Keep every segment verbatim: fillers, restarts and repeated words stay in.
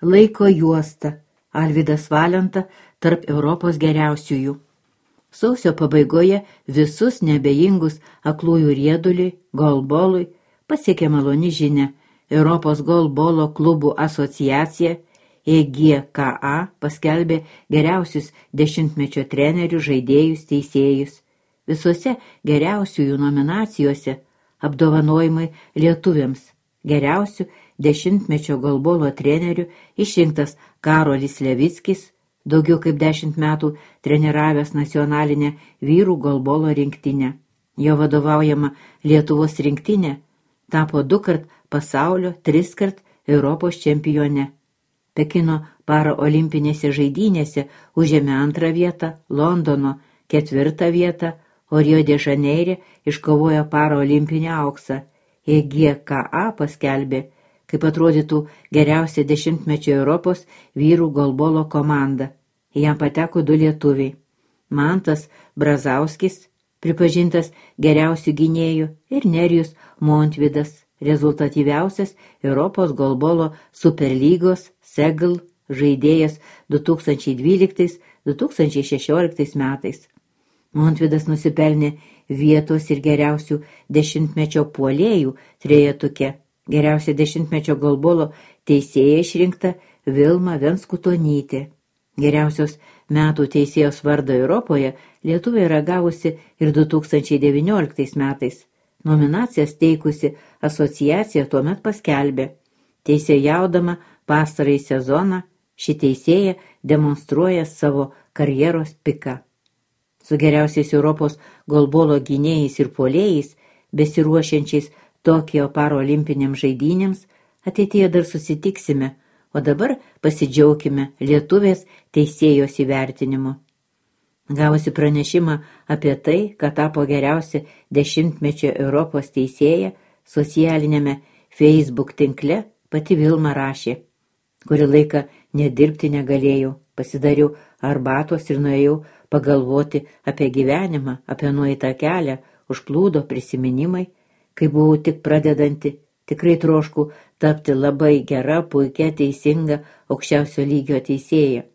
Laiko juosta. Alvydas Valenta tarp Europos geriausiųjų. Sausio pabaigoje visus neabejingus aklųjų rieduliui, golbolui pasiekė maloni žinia. Europos golbolo klubų asociacija E G K A paskelbė geriausius dešimtmečio trenerių, žaidėjus, teisėjus. Visose geriausiųjų nominacijose apdovanojimai lietuviams. Geriausių dešimtmečio golbolo trenerių išrinktas Karolis Levickis, daugiau kaip dešimt metų treniravęs nacionalinę vyrų golbolo rinktinę. Jo vadovaujama Lietuvos rinktinė tapo du kart pasaulio, tris kart Europos čempione. Pekino paraolimpinėse žaidynėse užėmė antrą vietą, Londono ketvirtą vietą, o Rio de Žaneire iškovojo paraolimpinį auksą. E G K A paskelbė, kaip atrodytų geriausia dešimtmečio Europos vyrų golbolo komanda. Į ją pateko du lietuviai. Mantas Brazauskis, pripažintas geriausių gynėjų, ir Nerijus Montvydas, rezultatyviausias Europos golbolo superlygos Segl žaidėjas du tūkstančiai dvyliktais - du tūkstančiai šešioliktais metais. Montvydas nusipelnė vietos ir geriausių dešimtmečio puolėjų trejetuke. Geriausia dešimtmečio golbolo teisėja išrinkta Vilma Venskutonytė. Geriausios metų teisėjos vardą Europoje Lietuvė yra gavusi ir du tūkstančiai devynioliktais metais. Nominacijas teikusi asociacija tuomet paskelbė: teisėjaudama pastarąjį sezoną, ši teisėja demonstruoja savo karjeros piką. Su geriausiais Europos golbolo gynėjais ir puolėjais, besiruošiančiais Tokijo paraolimpinėms žaidynėms, ateityje dar susitiksime, o dabar pasidžiaukime lietuvės teisėjos įvertinimu. Gavusi pranešimą apie tai, kad tapo geriausia dešimtmečio Europos teisėja, socialinėme Facebook tinkle pati Vilma rašė: kurį laiką nedirbti negalėjau, pasidariau arbatos ir nuėjau pagalvoti apie gyvenimą, apie nueitą kelią, užplūdo prisiminimai, kai buvau tik pradedanti, tikrai trošku tapti labai gera, puikia, teisinga, aukščiausio lygio teisėja.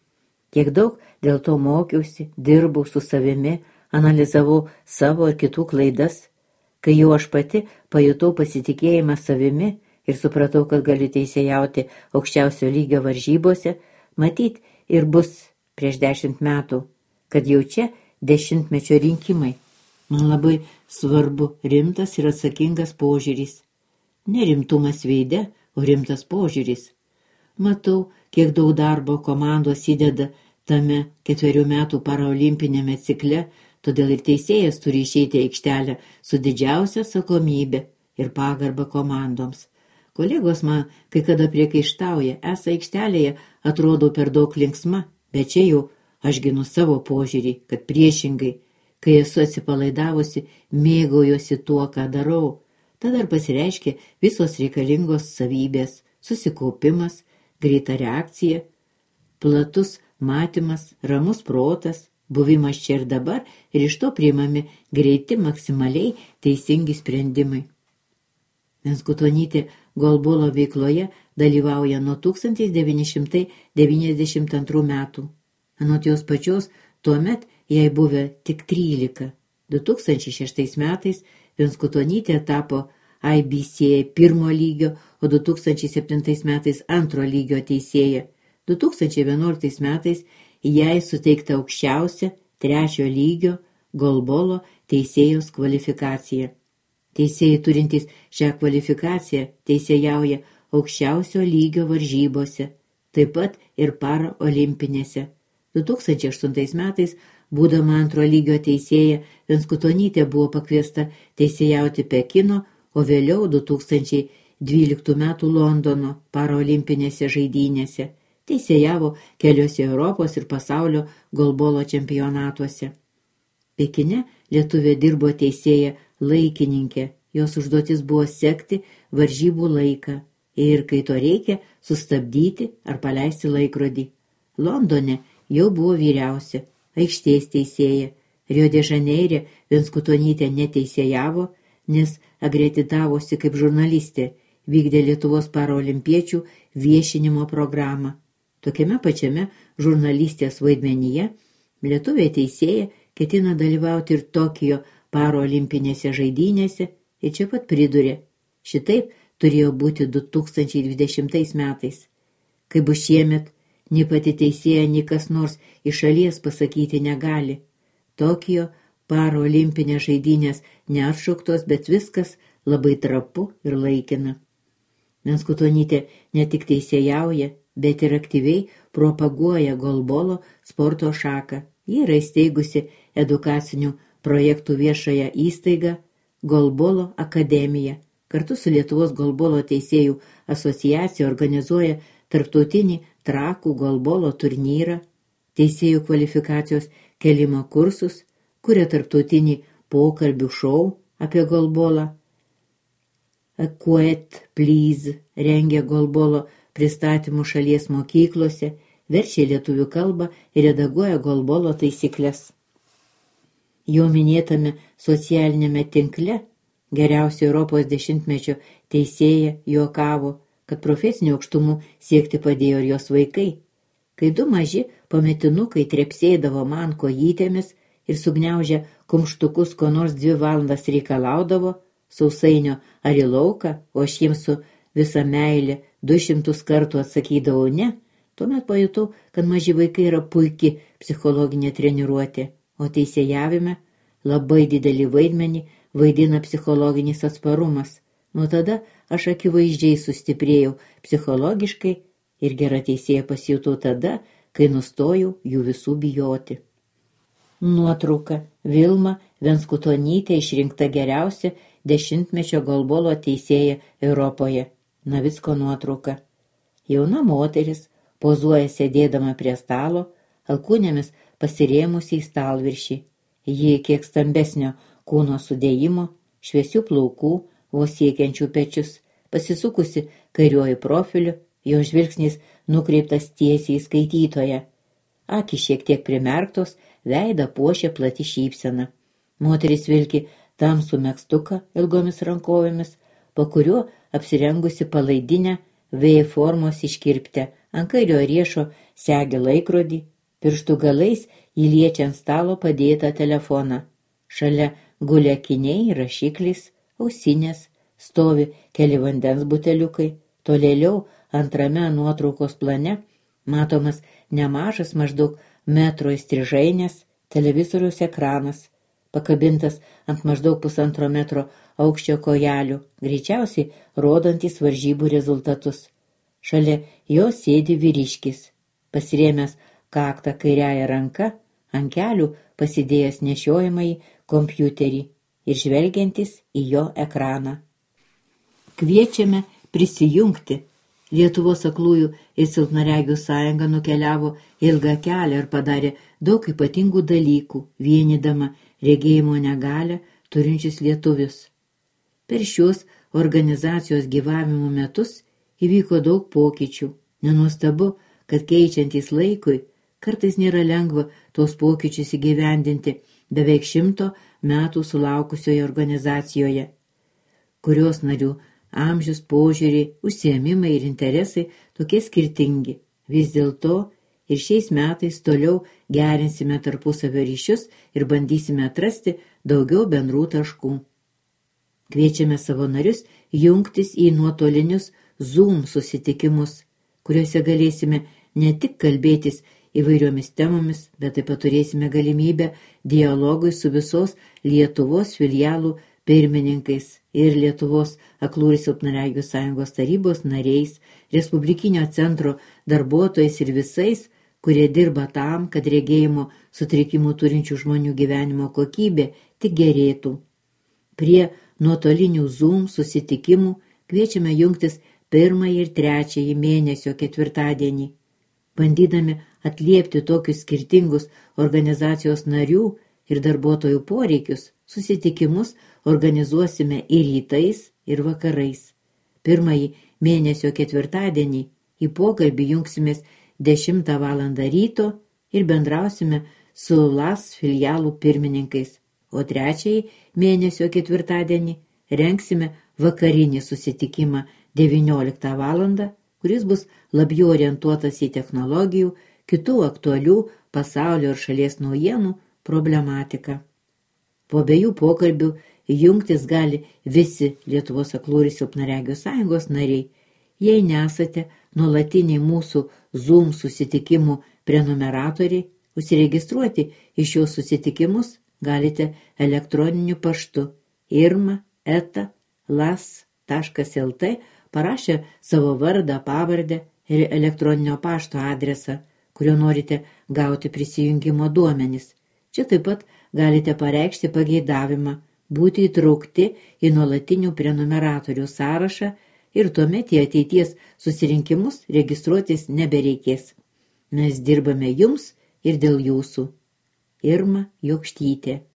Kiek daug dėl to mokiausi, dirbau su savimi, analizavau savo ir kitų klaidas, kai jau aš pati pajutau pasitikėjimą savimi ir supratau, kad galiu teisėjauti aukščiausio lygio varžybose, matyt ir bus prieš dešimt metų, kad jau čia dešimtmečio rinkimai. Man labai svarbu rimtas ir atsakingas požiūris. Ne rimtumas veide, o rimtas požiūris. Matau, kiek daug darbo komandos įdeda tame ketverių metų paraolimpinėme cikle, todėl ir teisėjas turi išeiti į aikštelę su didžiausia atsakomybė ir pagarba komandoms. Kolegos man kai kada priekaištauja, esą aikštelėje atrodo per daug linksma, bet čia jau aš ginu savo požiūrį, kad priešingai, kai esu atsipalaidavusi, mėgaujuosi tuo, ką darau. Tada ir pasireiškia visos reikalingos savybės, susikaupimas, greita reakcija, platus matymas, ramus protas, buvimas čia ir dabar ir iš to priimami greiti, maksimaliai teisingi sprendimai. Venskutonytė golbolo veikloje dalyvauja nuo tūkstantis devyni šimtai devyniasdešimt antrų metų. Anot jos pačios, tuomet jai buvę tik trylika. du tūkstančiai šeštais metais Venskutonytė tapo I B C A pirmo lygio, o du tūkstančiai septintais metais antro lygio teisėja. du tūkstančiai vienuoliktais metais jai suteikta aukščiausia trečio lygio golbolo teisėjos kvalifikacija. Teisėjai turintys šią kvalifikaciją teisėjauja aukščiausio lygio varžybose, taip pat ir paraolimpinėse. du tūkstančiai aštuntais metais, būdama antro lygio teisėja, Venskutonytė buvo pakviesta teisėjauti Pekino, o vėliau du tūkstančiai dvyliktų metų Londono paraolimpinėse žaidynėse. Teisėjavo keliose Europos ir pasaulio golbolo čempionatuose. Pekine lietuvė dirbo teisėja laikininkė, jos užduotis buvo sekti varžybų laiką ir, kai to reikia, sustabdyti ar paleisti laikrodį. Londone jau buvo vyriausia, aikštės teisėja. Rio de Žaneire Venskutonytė neteisėjavo, nes agreditavosi kaip žurnalistė vykdė Lietuvos paraolimpiečių viešinimo programą. Tokiame pačiame žurnalistės vaidmenyje lietuvė teisėja ketina dalyvauti ir Tokijo paraolimpinėse žaidynėse ir čia pat pridurė, šitaip turėjo būti du tūkstančiai dvidešimtais metais. Kai bus šiemet, nei pati teisėja, nei kas nors iš šalies pasakyti negali. Tokijo paraolimpinės žaidynės neatšauktos, bet viskas labai trapu ir laikina. Venskutonytė ne tik teisėjauja, bet ir aktyviai propaguoja golbolo sporto šaką. Ji yra įsteigusi edukacinių projektų viešąją įstaigą Golbolo akademiją. Kartu su Lietuvos golbolo teisėjų asociacija organizuoja tarptautinį Trakų golbolo turnyrą, teisėjų kvalifikacijos kelimo kursus, kuria tarptautinį pokalbių šou apie golbolą. Quiet Please rengia golbolo pristatymų šalies mokyklose, verčia lietuvių kalbą ir redaguoja golbolo taisyklės. Jau minėtame socialinėme tinkle geriausio Europos dešimtmečio teisėja juokavo, kad profesinių aukštumų siekti padėjo ir jos vaikai. Kai du maži pametinukai trepsėdavo man kojytėmis ir sugniaužę kumštukus ko nors dvi valandas reikalaudavo, sausainio ar į lauką, o aš jiems su visa meilė du šimtus kartų atsakydavau ne, tuomet pajutau, kad maži vaikai yra puiki psichologinė treniruotė, o teisėjavime labai didelį vaidmenį vaidina psichologinis atsparumas. Nuo tada aš akivaizdžiai sustiprėjau psichologiškai ir gera teisėja pasijutau tada, kai nustojau jų visų bijoti. Nuotrauka. Vilma Venskutonytė išrinkta geriausia dešimtmečio golbolo teisėja Europoje. Navicko nuotrauka. Jauna moteris pozuoja sėdėdama prie stalo, alkūnėmis pasirėmusi į stalviršį. Ji kiek stambesnio kūno sudėjimo, šviesių plaukų, vos siekiančių pečius, pasisukusi kairiuoju profiliu, jo žvilgsnis nukreiptas tiesiai į skaitytoją. Akys šiek tiek primerktos, veidą puošia plati šypsena. Moteris vilki tamsų megztuką ilgomis rankovėmis, po kuriuo apsirengusi palaidinę V formos iškirptę, ant kairio riešo segi laikrodį, pirštų galais jį liečia ant stalo padėtą telefoną. Šalia guli akiniai, rašiklis, ausinės, stovi keli vandens buteliukai, tolėliau antrame nuotraukos plane matomas nemažas maždaug metro įstrižainės televizoriaus ekranas, pakabintas ant maždaug pusantro metro aukščio kojelių, greičiausiai rodantis varžybų rezultatus. Šalia jo sėdi vyriškis, pasirėmęs kaktą kairiąją ranką, ant kelių pasidėjęs nešiojamąjį kompiuterį ir žvelgiantis į jo ekraną. Kviečiame prisijungti. Lietuvos aklųjų ir silpnaregių sąjunga nukeliavo ilgą kelią ir padarė daug ypatingų dalykų, vienydama regėjimo negalią turinčius lietuvius. Per šios organizacijos gyvavimo metus įvyko daug pokyčių. Nenuostabu, kad keičiantis laikui, kartais nėra lengva tos pokyčius įgyvendinti beveik šimto metų sulaukusioje organizacijoje, kurios narių amžius, požiūriai, užsiėmimai ir interesai tokie skirtingi. Vis dėlto ir šiais metais toliau gerinsime tarpusavio ryšius ir bandysime atrasti daugiau bendrų taškų. Kviečiame savo narius jungtis į nuotolinius Zoom susitikimus, kuriuose galėsime ne tik kalbėtis įvairiomis temomis, bet taip pat turėsime galimybę dialogui su visos Lietuvos filialų pirmininkais ir Lietuvos aklų ir silpnaregių sąjungos tarybos nariais, Respublikinio centro darbuotojais ir visais, kurie dirba tam, kad regėjimo sutrikimų turinčių žmonių gyvenimo kokybė tik gerėtų. Prie nuotolinių Zoom susitikimų kviečiame jungtis pirmąjį ir trečiąjį mėnesio ketvirtadienį. Bandydami atliepti tokius skirtingus organizacijos narių ir darbuotojų poreikius, susitikimus organizuosime ir rytais, ir vakarais. Pirmąjį mėnesio ketvirtadienį į pokalbį jungsimės dešimtą valandą ryto ir bendrausime su L A S filialų pirmininkais, o trečiąjį mėnesio ketvirtadienį rengsime vakarinį susitikimą devynioliktą valandą, kuris bus labiau orientuotas į technologijų, kitų aktualių pasaulio ir šalies naujienų problematiką. Po abiejų pokalbių jungtis gali visi Lietuvos aklųjų ir silpnaregių sąjungos nariai. Jei nesate nuolatiniai mūsų Zoom susitikimų prenumeratoriai, užsiregistruoti į šios susitikimus galite elektroniniu paštu irma eta las taškas lt parašę savo vardą, pavardę ir elektroninio pašto adresą, kurio norite gauti prisijungimo duomenis. Čia taip pat galite pareikšti pageidavimą būti įtraukti į nuolatinių prenumeratorių sąrašą ir tuomet į ateities susirinkimus registruotis nebereikės. Mes dirbame jums ir dėl jūsų. Irma Jokštytė.